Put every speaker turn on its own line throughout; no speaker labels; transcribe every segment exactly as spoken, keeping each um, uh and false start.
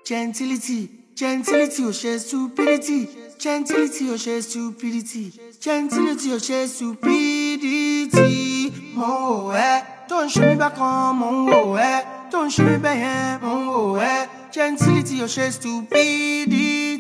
Gentility, gentility, oh she stupidity. Gentility, oh she stupidity. Gentility, oh she stupidity. Mo eh, don't show me back on mo eh. Don't show me back mo eh. Gentility, oh she stupidity.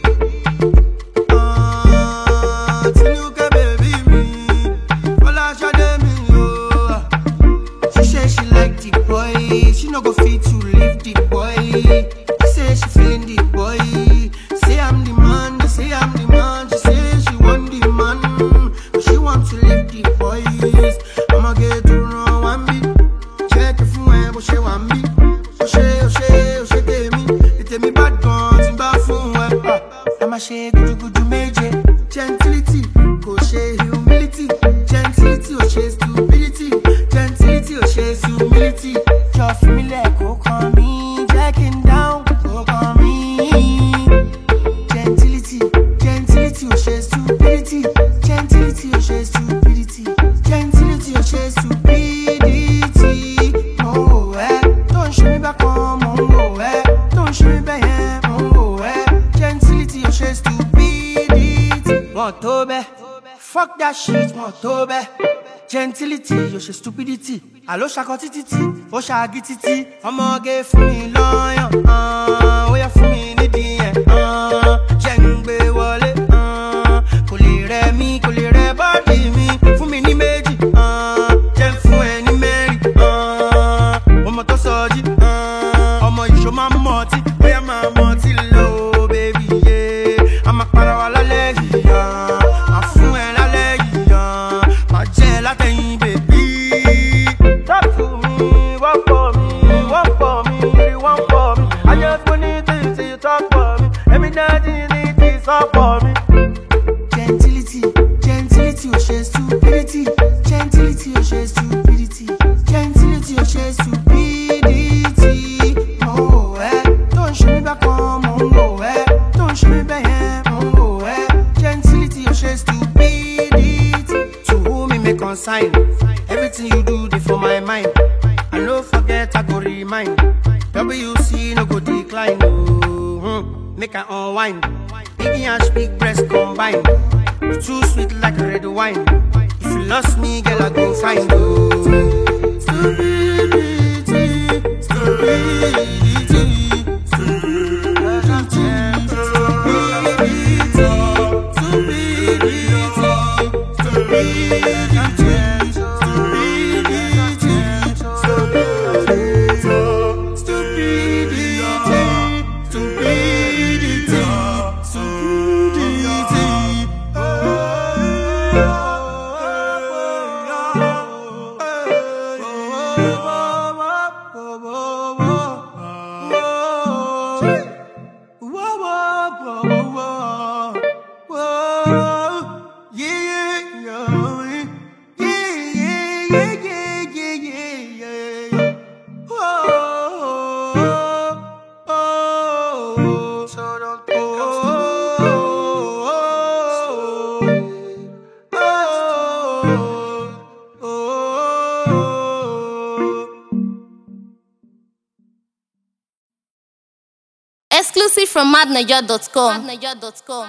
Ah, Tinuka baby me, Ola Shade me oh. She say she like the boy, she no go fit to leave the boy. Say she feeling the boy. Say I'm the man, they say I'm the man. She say she want the man, but she want to leave the boys. I'ma get to know one beat. Check if you want, but she want me. Oh she, oh she, oh she tell me. They tell me bad guns in bad phone. I'ma shake good good to major. Gentility, go she humility. Gentility, oh she stupidity. Gentility, oh she humility. Just feel me like go come me, jacking down. Stupidity, gentility, oh she stupidity, gentility, oh she stupidity. Oh eh, don't show me back on, oh eh, don't show me back, oh eh, gentility, oh she stupidity. Want to be, fuck that shit, want to be. Gentility, oh she stupidity. Allo shakotititi, oh shagititi. I'ma get for me lion, ah, oh yeah for me nidi, ah, jengbe wale. Mi kò lè rẹ bọ́dì mi fún mi ní méjì jẹ́ fún ẹ ní mẹ́rin ọmọ tó sọjí ọmọ ìṣó máa ń mọtí bóyá máa mọtí lọ bébí yé a máa para wa lálẹ́ yìí máa fún ẹ lálẹ́ yìí máa jẹ́ látẹ̀yìn bèbí. Talk to me, walk for me, walk for me, really walk for me. I just want you to see you talk for me. Every night you need this all for me. Gentility, gentility, oh she stupidity. Gentility, oh she stupidity. Gentility, oh she stupidity. Oh eh, don't show me back on, oh eh, don't show me back, oh eh. Gentility, oh she stupidity. To whom me make consign, everything you do dey for my mind. I no forget, I go remind. W C no go decline, oh, hmm. Make I unwind. Biggie and big breast combined. Too sweet like red wine. If you lost me, girl, I go find you. Stupidity, stupidity, stupidity,
Exclusive from madnaja dot com.